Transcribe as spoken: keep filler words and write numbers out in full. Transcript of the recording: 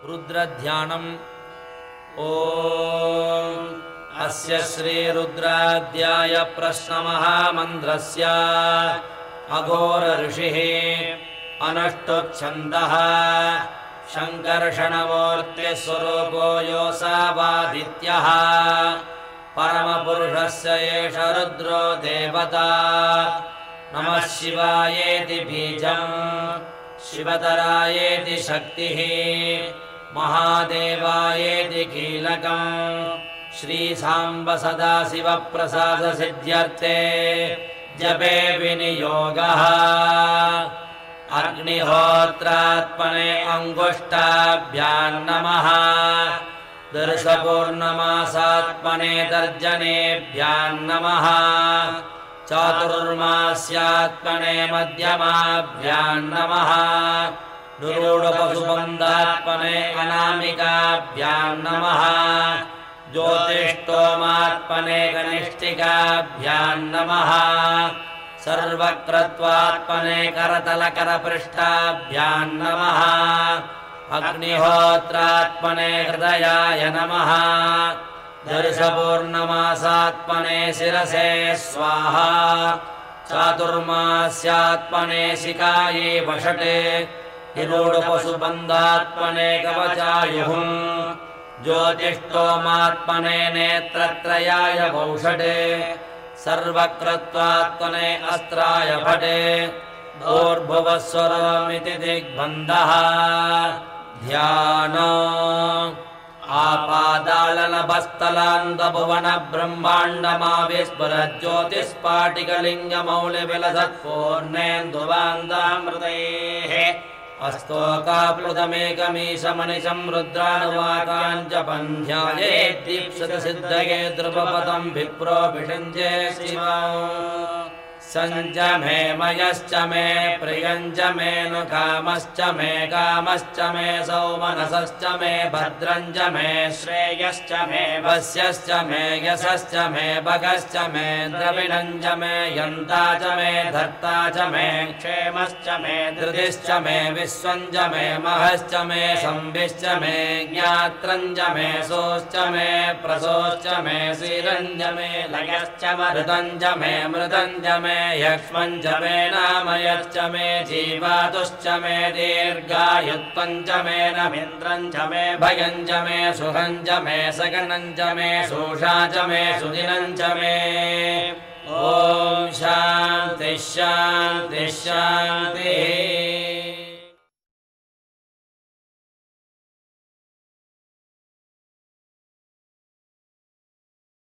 रुद्रध्यानम्। ॐ अस्य श्रीरुद्राध्याय प्रश्नमहामन्त्रस्य अघोर ऋषिः अनुष्टुप्छन्दः शङ्कर्षणमूर्तिस्वरूपो योऽसावादित्यः परमपुरुषस्य एष रुद्रो देवता। नमः शिवायेति बीजम् शिवतरायेति शक्तिः महादेवायेति कीलकम् श्रीसाम्ब सदाशिवप्रसादसिद्ध्यर्थे जपे विनियोगः। अग्निहोत्रात्मने अङ्गुष्ठाभ्याम् नमः दर्शपूर्णमासात्मने तर्जनेभ्याम् नमः चातुर्मास्यात्मने मध्यमाभ्याम् नमः निरूढपशुबन्धात्मने अनामिकाभ्याम् नमः ज्योतिष्टोमात्मने कनिष्ठिकाभ्याम् नमः सर्वक्रत्वात्मने करतलकरपृष्ठाभ्याम् नमः अग्निहोत्रात्मने हृदयाय नमः दर्शपूर्णमासात्मने शिरसे स्वाहा चातुर्मास्यात्मने शिखायै वषटे निरूढपशुबन्धात्मने कवचायुः ज्योतिष्टोमात्मने नेत्रत्रयाय वौषटे सर्वक्रत्वात्मने अस्त्राय भटे भूर्भुवस्वरमिति दिग्बन्धः। ध्यान आपादालनभस्थलान्तभुवन ब्रह्माण्डमाविस्फुरज्योतिष्पाटिकलिङ्गमौलिविलसत्पूर्णेन्दुवान्दामृतैः अस्तोकाप्लुतमेकमीशमनिशं रुद्रानुवाकाञ्जपन्ध्यायेद्दीप्सितसिद्धये ध्रुवपदं विप्रोऽभिषिञ्चे शिवम्। सञ्जमे मयश्च मे प्रियञ्च मे नु कामश्च मे कामश्च मे सौमनसश्च मे भद्रञ्च मे श्रेयश्च मे वस्यश्च मे यशश्च मे भगश्च मे द्रविणञ्च मे यन्ता च मे धर्ता च मे क्षेमश्च मे धृतिश्च मे विश्वञ्च मे महश्च मे संविश्च मे ज्ञात्रञ्च मे सोश्च मे प्रसोश्च मे श्रीरञ्च मे लयश्च मृतञ्च मे मृतञ्च मे यक्ष्मञ्च मे नामयश्च मे जीवातुश्च मे दीर्घायुत्वञ्च मे नमिन्द्रञ्च मे भयञ्च मे सुहञ्च मे सगनञ्च मे शोषा च मे सुदिनञ्च मे। ॐ शान्तिः शान्तिः शान्तिः।